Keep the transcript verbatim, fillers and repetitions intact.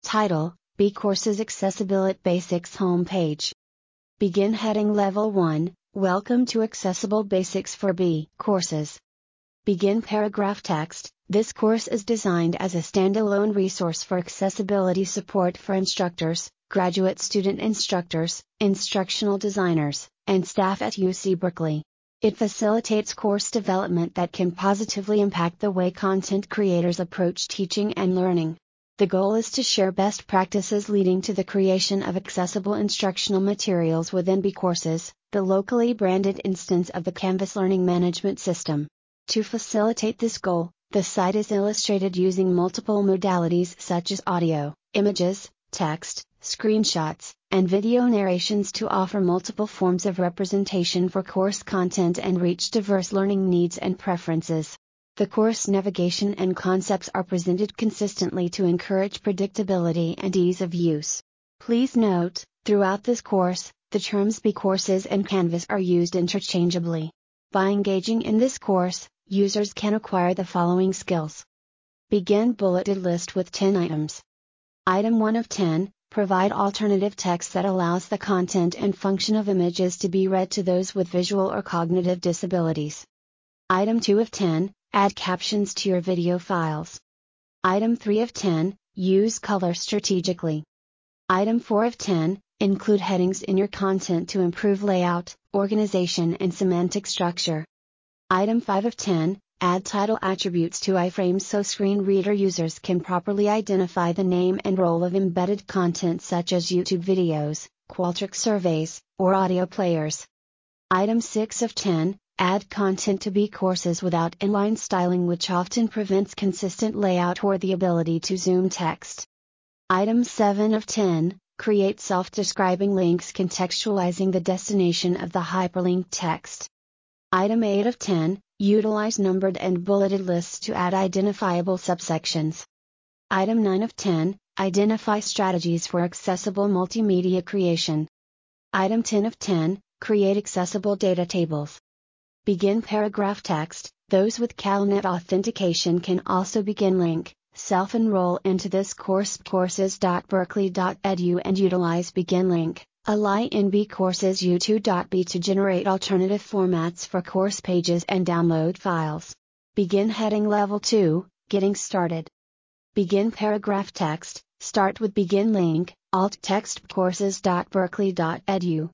Title: B Courses Accessibility Basics Homepage. Begin heading Level one, Welcome to Accessible Basics for B Courses. Begin paragraph text. This course is designed as a standalone resource for accessibility support for instructors, graduate student instructors, instructional designers, and staff at U C Berkeley. It facilitates course development that can positively impact the way content creators approach teaching and learning. The goal is to share best practices leading to the creation of accessible instructional materials within B Courses, the locally branded instance of the Canvas learning management system. To facilitate this goal, the site is illustrated using multiple modalities such as audio, images, text, screenshots, and video narrations to offer multiple forms of representation for course content and reach diverse learning needs and preferences. The course navigation and concepts are presented consistently to encourage predictability and ease of use. Please note, throughout this course, the terms B Courses and Canvas are used interchangeably. By engaging in this course, users can acquire the following skills. Begin bulleted list with ten items. Item one of ten, provide alternative text that allows the content and function of images to be read to those with visual or cognitive disabilities. Item two of ten, add captions to your video files. Item three of ten, use color strategically. Item four of ten, include headings in your content to improve layout, organization and semantic structure. Item five of ten, add title attributes to iframes so screen reader users can properly identify the name and role of embedded content such as YouTube videos, Qualtrics surveys, or audio players. Item six of ten, add content to B Courses without inline styling, which often prevents consistent layout or the ability to zoom text. Item seven of ten, create self-describing links contextualizing the destination of the hyperlinked text. Item eight of ten, utilize numbered and bulleted lists to add identifiable subsections. Item nine of ten, identify strategies for accessible multimedia creation. Item ten of ten, create accessible data tables. Begin paragraph text. Those with CalNet authentication can also begin link, self-enroll into this course courses dot berkeley dot e d u and utilize begin link, ally in B Courses u two dot b to generate alternative formats for course pages and download files. Begin heading Level two, Getting Started. Begin paragraph text. Start with begin link, alt text courses dot berkeley dot e d u.